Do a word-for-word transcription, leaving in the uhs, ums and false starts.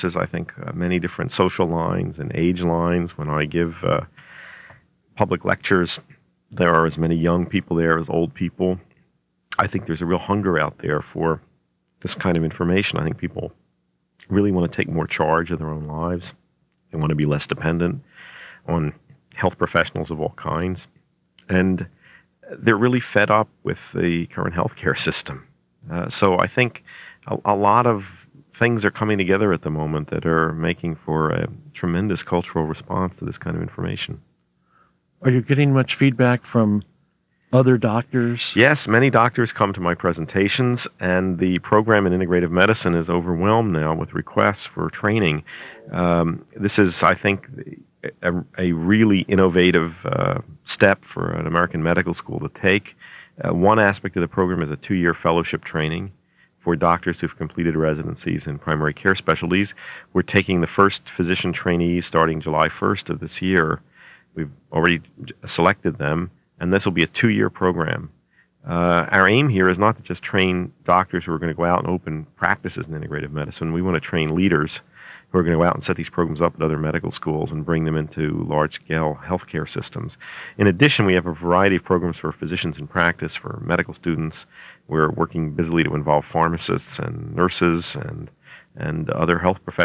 There's, I think, uh, many different social lines and age lines. When I give uh, public lectures, there are as many young people there as old people. I think there's a real hunger out there for this kind of information. I think people really want to take more charge of their own lives. They want to be less dependent on health professionals of all kinds. And they're really fed up with the current healthcare system. Uh, so I think a, a lot of things are coming together at the moment that are making for a tremendous cultural response to this kind of information. Are you getting much feedback from other doctors? Yes, many doctors come to my presentations, and the program in integrative medicine is overwhelmed now with requests for training. Um, this is, I think, a, a really innovative uh, step for an American medical school to take. Uh, one aspect of the program is a two-year fellowship training for doctors who've completed residencies in primary care specialties. We're taking the first physician trainees starting July first of this year. We've already selected them, and this will be a two-year program. Uh, our aim here is not to just train doctors who are going to go out and open practices in integrative medicine. We want to train leaders who are going to go out and set these programs up at other medical schools and bring them into large-scale healthcare systems. In addition, we have a variety of programs for physicians in practice, for medical students. We're working busily to involve pharmacists and nurses and, and other health professionals